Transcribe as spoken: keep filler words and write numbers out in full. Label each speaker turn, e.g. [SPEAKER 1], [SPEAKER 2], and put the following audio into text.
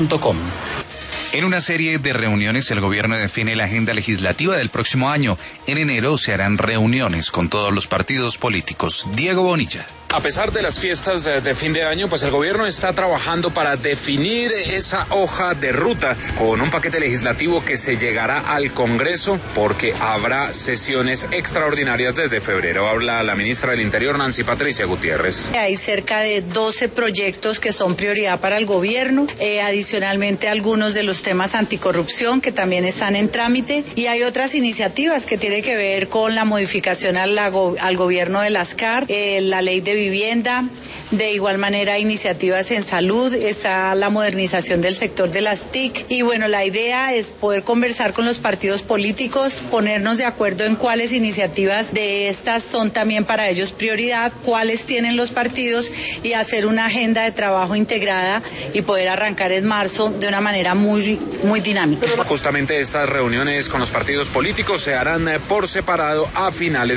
[SPEAKER 1] punto com.
[SPEAKER 2] En una serie de reuniones, el gobierno define la agenda legislativa del próximo año. En enero se harán reuniones con todos los partidos políticos. Diego Bonilla.
[SPEAKER 3] A pesar de las fiestas de fin de año, pues el gobierno está trabajando para definir esa hoja de ruta con un paquete legislativo que se llegará al Congreso porque habrá sesiones extraordinarias desde febrero. Habla la ministra del Interior, Nancy Patricia Gutiérrez.
[SPEAKER 4] Hay cerca de doce proyectos que son prioridad para el gobierno, eh, adicionalmente algunos de los temas anticorrupción que también están en trámite, y hay otras iniciativas que tienen que ver con la modificación al, al gobierno de las C A R, eh, la ley de vivienda, de igual manera iniciativas en salud, está la modernización del sector de las T I C, y bueno, la idea es poder conversar con los partidos políticos, ponernos de acuerdo en cuáles iniciativas de estas son también para ellos prioridad, cuáles tienen los partidos, y hacer una agenda de trabajo integrada y poder arrancar en marzo de una manera muy, muy dinámica.
[SPEAKER 3] Justamente estas reuniones con los partidos políticos se harán por separado a finales